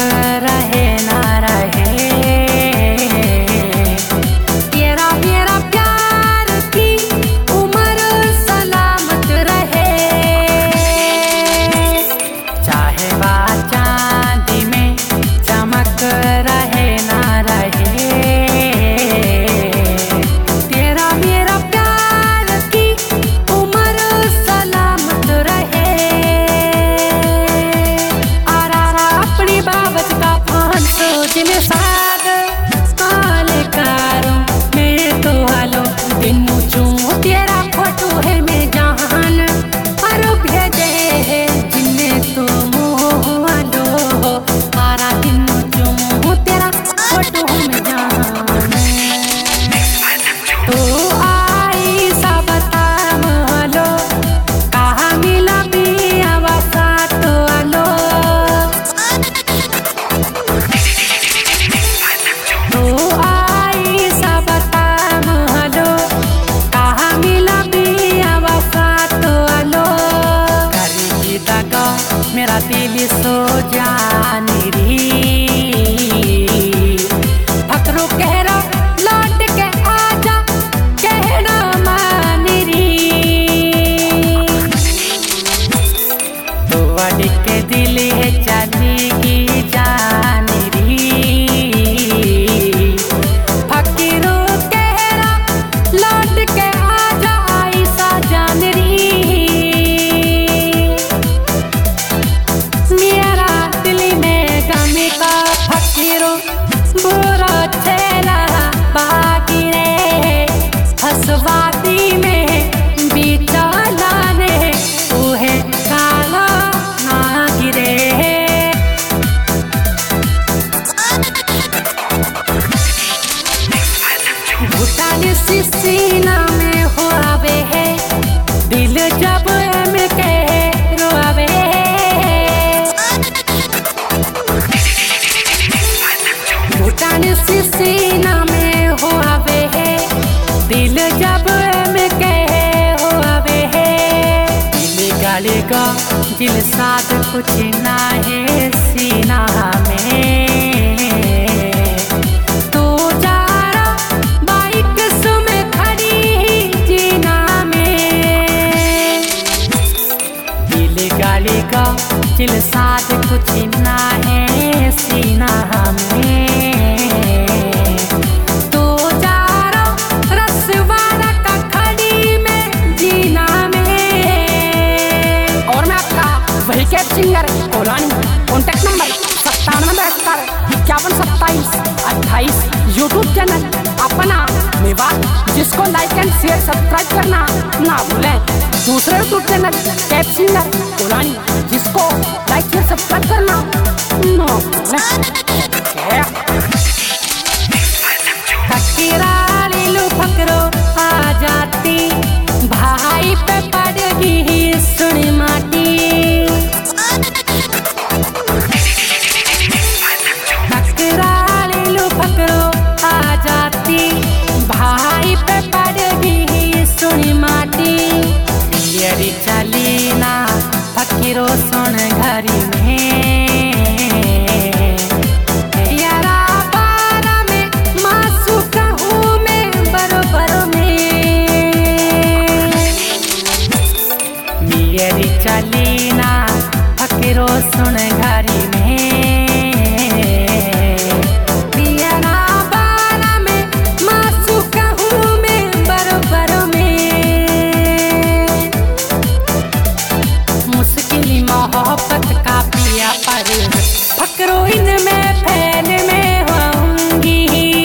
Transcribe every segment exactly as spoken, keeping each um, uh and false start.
रहे ना रहे, तेरा मेरा प्यार की उम्र सलामत रहे। चाहे वह चांदी में चमक रहे ना रहे, तेरा मेरा प्यार की उम्र सलामत रहे। आरा अपनी बाबत का फान सोच में साग काले कारों में तो हालो दिन चूं तेरा फोटो है मैं जहान पर भेजे है जिन्हें तो मोह लो। आरा दिन चूं तेरा फोटो है मैं जहान तो आई सब तामलो कहा मिला बिया वसा तो आलो। तो आई सब तामलो कहा मिला बिया वसा तो आलो। करी दगा मेरा दिल सो जानी री, फकरो कह रहा लौट के आजा कहना मान री। तो अड़ी के दिल है चली की जान री, फकीरो कह रहा लौट के आजा ऐसा जान री। मेरा दिल में गम का फकीरो बुरा चेला बाकी रे, हसवादी में बिचाला ने उहे काला ना गिरे। भूटान सीना में हो आवे है दिल जब में कह रोआवे। भूटान सीना में हो आवे है दिल जब में कह हो आवे है। दिल गाली का दिल साथ कुछ ना है सीना में। तो जा रहा बाइक सुमे खड़ी जीना में। दिल गाली का दिल साथ कुछ ना है सीना में। तो जा रहा रसवाड़ा का खड़ी में जीना में। और मैं आपका वही कैब सिंगर कोलानी, कॉन्टेक्ट नंबर सत्तानवे बहत्तर इक्यावन सत्ताईस अट्ठाईस। यूट्यूब चैनल अपना मेवात, जिसको लाइक एंड शेयर सब्सक्राइब करना ना भूलें। दूसरे यूट्यूब चैनल कैब सिंगर कोलानी, जिसको लाइक शेयर सब्सक्राइब करना ना भूलें। फकीराली लो फकरो आ जाती भाई पे पड़ गई सुनी माटी। फकीराली लो फकरो आ जाती भाई पे पड़ गई सुनी माटी। यरी चली ना फकीरो सुन घरी में, यारा बारा में मासू कहूँ मैं बरोबर में। मेरी चली ना फकीरो सुन घरी में, यारा बारा में मासू कहूँ मैं बरोबर में। मुश्किल मोहब्बत का पिया पर फकरो इनमें फैल में आऊंगी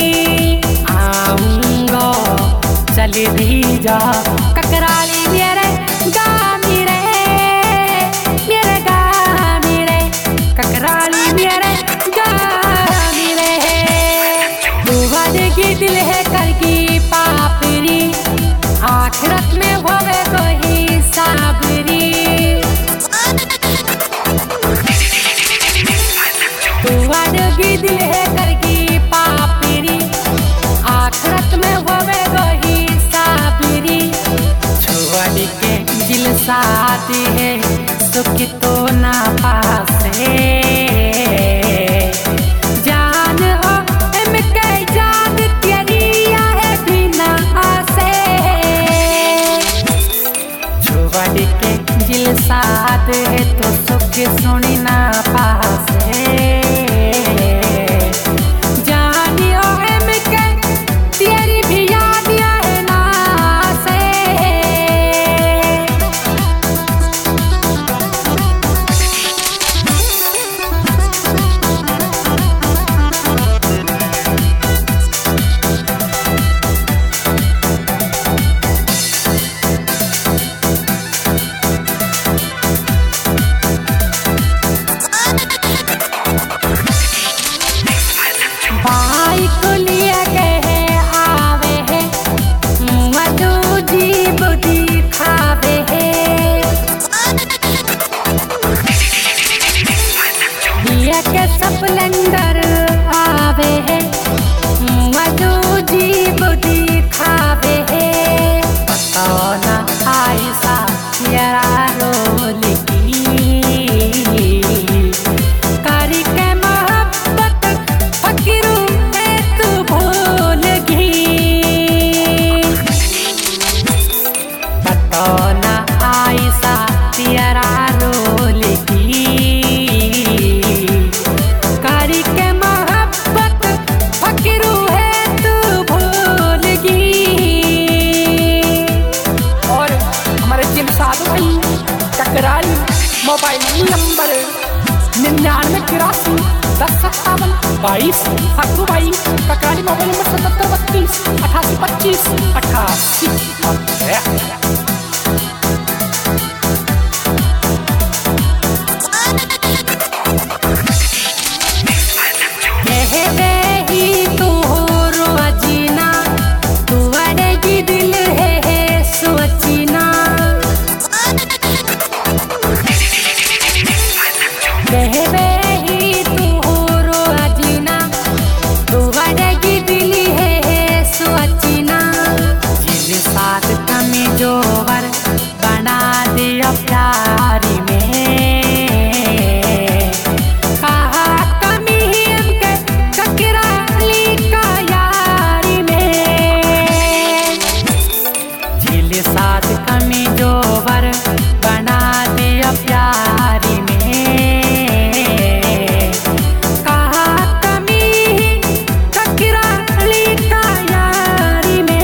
आऊंगा चल भी जा ककराली मेरे गामी रे, मेरे गामी रे ककराली मेरे गामी रे। की दिल है करगी पापरी आखिरत में होवे कोई साबरी। की दिल है करगी पापरी आखिरत में होवे कोई साबरी। छोड़ के दिल साथ है सुख तो ना पासे बाइक लिए के आवे है मधु जीव दिखावे है ये के स्प्लेंडर आवे है मधु जीव दिखावे है बताओ ना आयसा तेरा रोल की करी के मोहब्बत फकीरू है तू भूल गई बताओ ना आयसा तेरा रोल की करी के मोहब्बत फकीरू है तू भूल गई। और हमारे जिम साधु भाई टकराली मोबाइल नंबर निन्यानवे तिरासी दस सत्तावन बाईस फाकू भाई टकराली मोबाइल नंबर सतहत्तर बत्तीस अठासी पच्चीस अठासी। जोवर बना दिया प्यारी में कहा कमी हमके ककराली का यारी में झील साथ कमी जोवर बना दिया प्यारी में कहा कमी ककराली का यारी में।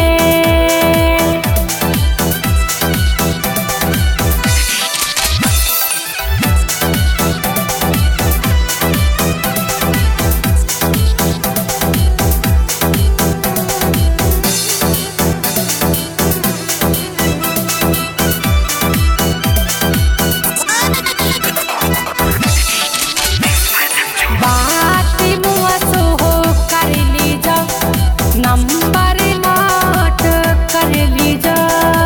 नंबर नोट कर लीजा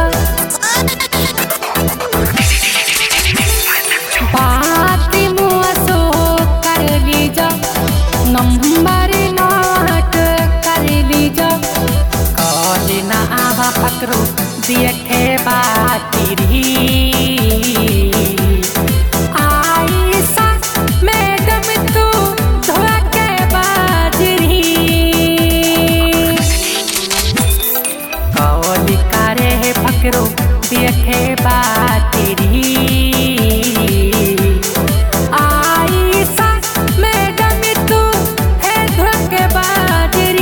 बात मुआसो कर लीजा नंबर नोट कर लीजा कॉली ना आवा पकड़ो देखे बातेरी आयसा मैडम तू धोखे बाजरी करे है पकड़ो देखे बातेरी आयसा मैडम तू है धोखे बाजरी।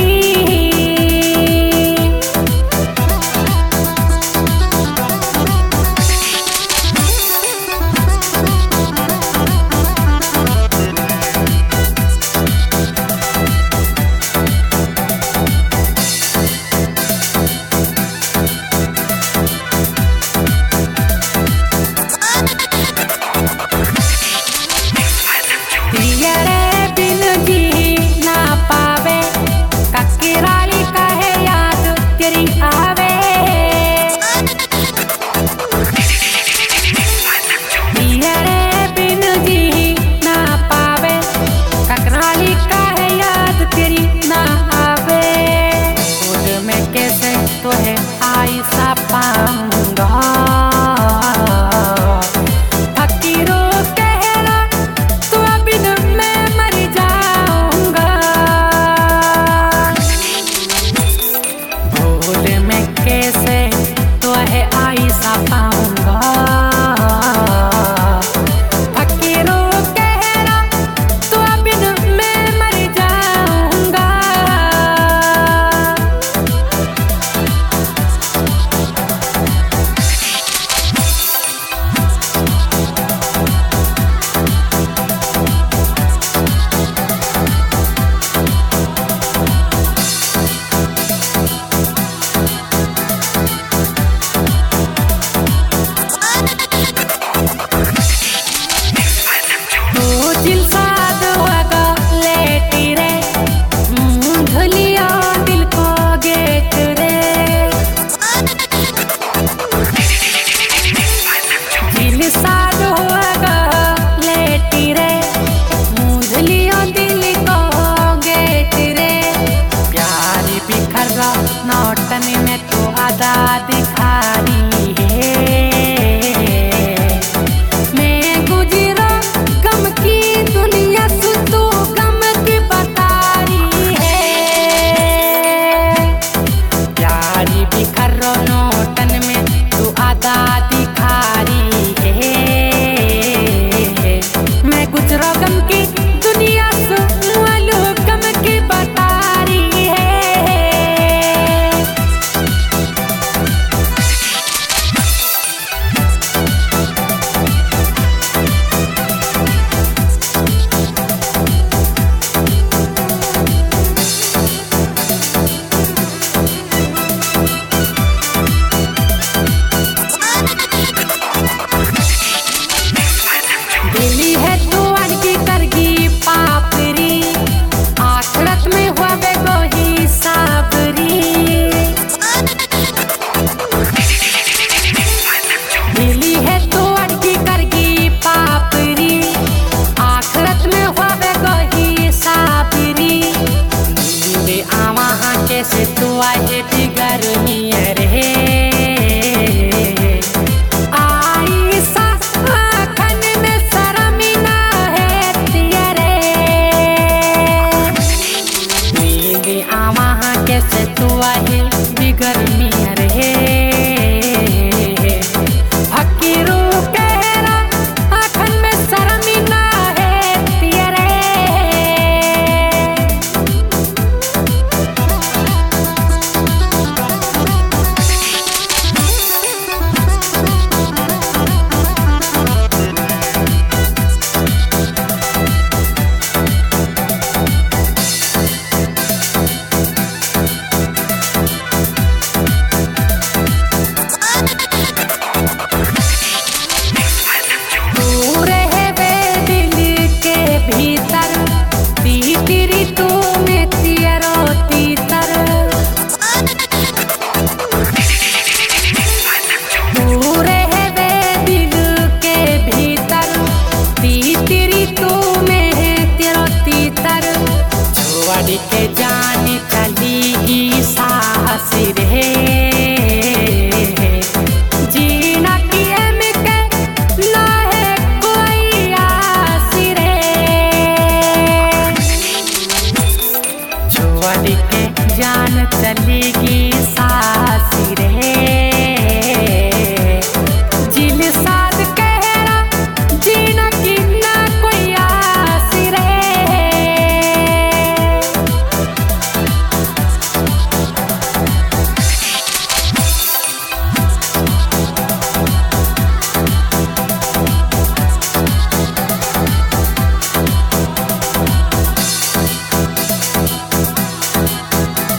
छोड़ के जान चलेगी साहस रे जीना किए में के ना है कोई आस रे छोड़ के जान चलेगी